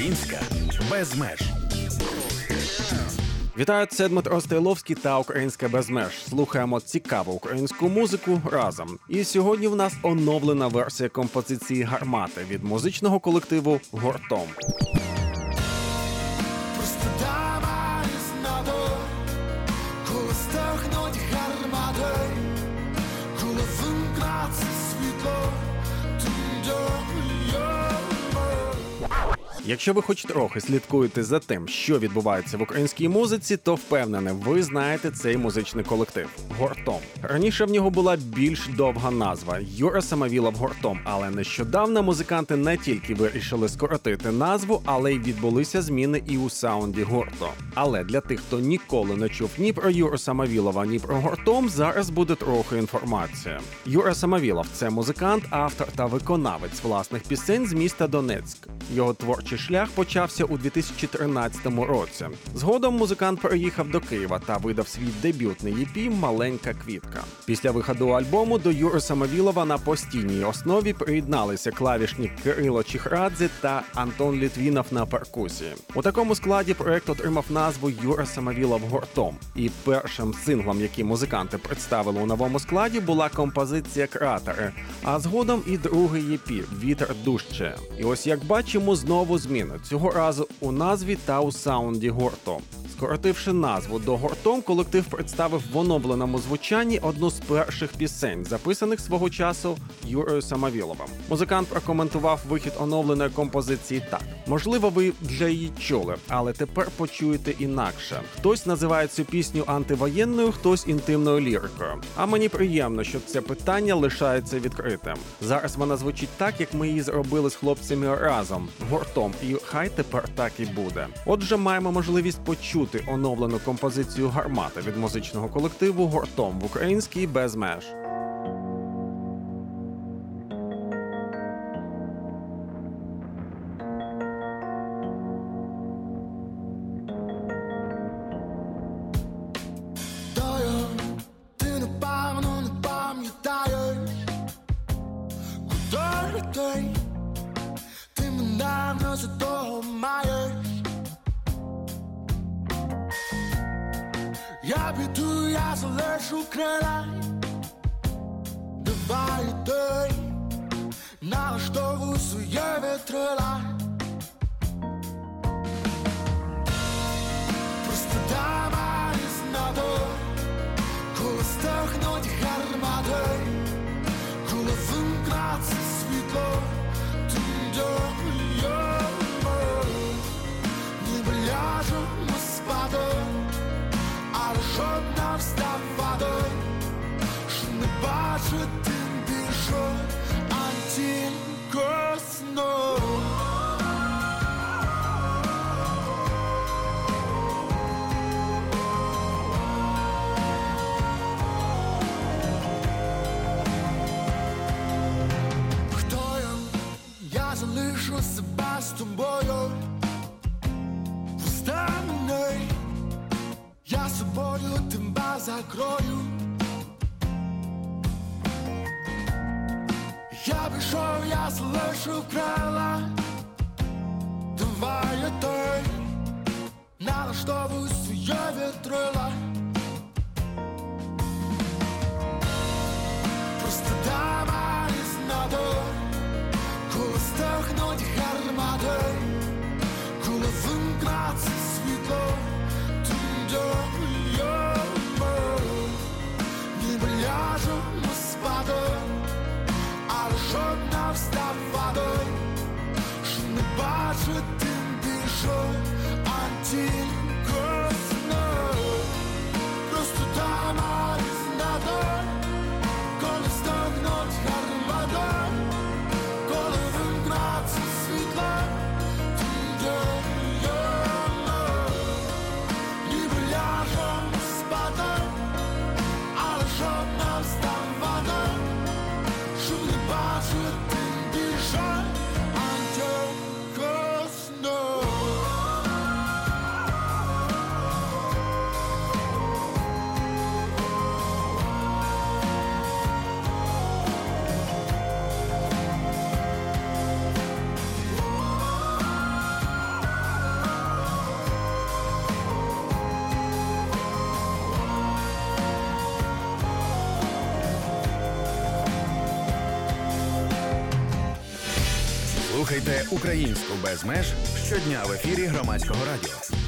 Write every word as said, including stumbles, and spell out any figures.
Українська без меж. Вітаю, це Дмитро Стойловський та Українська без меж. Слухаємо цікаву українську музику разом. І сьогодні в нас оновлена версія композиції «Гармати» від музичного колективу «Гуртом». Просто дама із надо, коли стихнуть гармати, коли вимкнеться світло, ти Якщо ви хоч трохи слідкуєте за тим, що відбувається в українській музиці, то впевнений, ви знаєте цей музичний колектив – «Гуртом». Раніше в нього була більш довга назва – Юра Самовілов «Гуртом», але нещодавно музиканти не тільки вирішили скоротити назву, але й відбулися зміни і у саунді гурту. Але для тих, хто ніколи не чув ні про Юру Самовілова, ні про «Гуртом», зараз буде трохи інформації. Юра Самовілов – це музикант, автор та виконавець власних пісень з міста Донецьк. Його творчий шлях почався у дві тисячі тринадцятому році. Згодом музикант переїхав до Києва та видав свій дебютний і пі «Маленька квітка». Після виходу альбому до Юри Самовілова на постійній основі приєдналися клавішник Кирило Чихрадзе та Антон Літвінов на перкусії. У такому складі проект отримав назву «Юра Самовілов Гуртом». І першим синглом, який музиканти представили у новому складі, була композиція «Кратери», а згодом і другий і пі «Вітер дужче». І ось як бачимо, знову зміни, цього разу у назві та у саунді гурту. Скоротивши назву до «Гуртом», колектив представив в оновленому звучанні одну з перших пісень, записаних свого часу Юрою Самовіловим. Музикант прокоментував вихід оновленої композиції так. Можливо, ви вже її чули, але тепер почуєте інакше. Хтось називає цю пісню антивоєнною, хтось інтимною лірикою. А мені приємно, що це питання лишається відкритим. Зараз вона звучить так, як ми її зробили з хлопцями разом, «Гуртом», і хай тепер так і буде. Отже, маємо можливість почути оновлену композицію «Гармати» від музичного колективу «Гуртом» в українській без меж. Ти напевно не пам'ятаєш, куди летиш, ти мене не за того маєш. Я піду, я залишу крила, давай йди, налаштовуй своє вітрила. Просто дама із надо, коли стихнуть гармати, коли вимкнеться світло, ти ніби ляжемо спати, але щоб нам вставати, що не бачити більше, а тільки сну. Хто я? Я залишу себе з тобою, встану, я собою тебе закрою. Я пішов, я залишив крила, давай йди, налаштовуй своє вітрила. Просто дама із надо, коли стихнуть гармати, коли вимкнеться світло, ніби ляжемо спати, але щоб не вставати, що не бачити більше, а тільки сну. Просто дама із надо, коли стихнуть гармати, коли вимкнеться світло, ніби ляжемо спати, але щоб не вставати, щоб не бачити більше, а тільки сну. Слухайте «Українську без меж» щодня в ефірі Громадського радіо.